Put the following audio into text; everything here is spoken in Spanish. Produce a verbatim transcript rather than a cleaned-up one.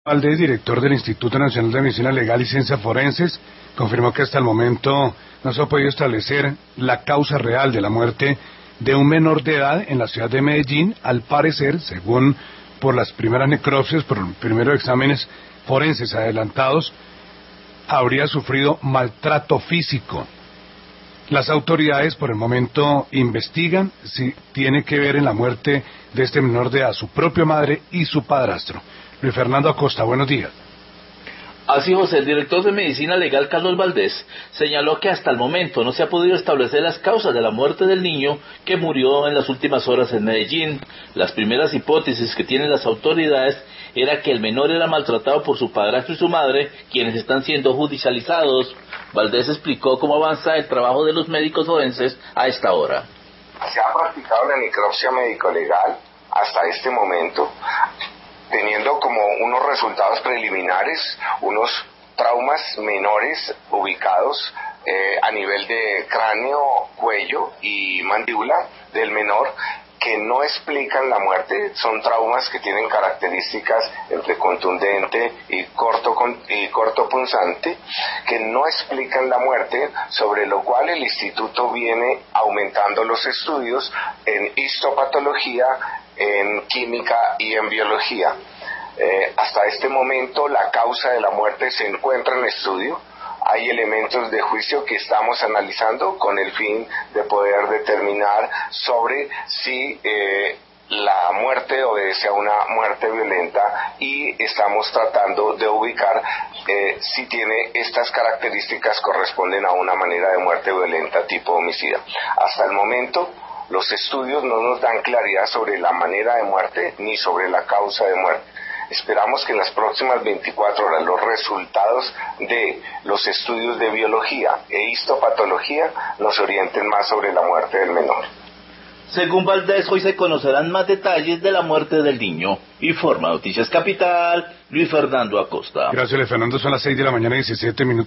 Valdés, director del Instituto Nacional de Medicina Legal y Ciencias Forenses, confirmó que hasta el momento no se ha podido establecer la causa real de la muerte de un menor de edad en la ciudad de Medellín. Al parecer, según por las primeras necropsias, por los primeros exámenes forenses adelantados, habría sufrido maltrato físico. Las autoridades por el momento investigan si tiene que ver en la muerte de este menor de edad su propia madre y su padrastro. Luis Fernando Acosta, buenos días. Así, José, el director de Medicina Legal, Carlos Valdés, señaló que hasta el momento no se ha podido establecer las causas de la muerte del niño que murió en las últimas horas en Medellín. Las primeras hipótesis que tienen las autoridades era que el menor era maltratado por su padrastro y su madre, quienes están siendo judicializados. Valdés explicó cómo avanza el trabajo de los médicos forenses a esta hora. Se ha practicado la necropsia médico-legal hasta este momento, teniendo como unos resultados preliminares, unos traumas menores ubicados eh, a nivel de cráneo, cuello y mandíbula del menor, que no explican la muerte. Son traumas que tienen características entre contundente y corto y cortopunzante, que no explican la muerte, sobre lo cual el instituto viene aumentando los estudios en histopatología, en química y en biología. Eh, hasta este momento la causa de la muerte se encuentra en estudio. Hay elementos de juicio que estamos analizando con el fin de poder determinar sobre si eh, la muerte obedece a una muerte violenta, y estamos tratando de ubicar eh, si tiene estas características, corresponden a una manera de muerte violenta tipo homicida. Hasta el momento los estudios no nos dan claridad sobre la manera de muerte ni sobre la causa de muerte. Esperamos que en las próximas veinticuatro horas los resultados de los estudios de biología e histopatología nos orienten más sobre la muerte del menor. Según Valdés, hoy se conocerán más detalles de la muerte del niño. Informa Noticias Capital, Luis Fernando Acosta. Gracias, Luis Fernando. Son las seis de la mañana, diecisiete minutos.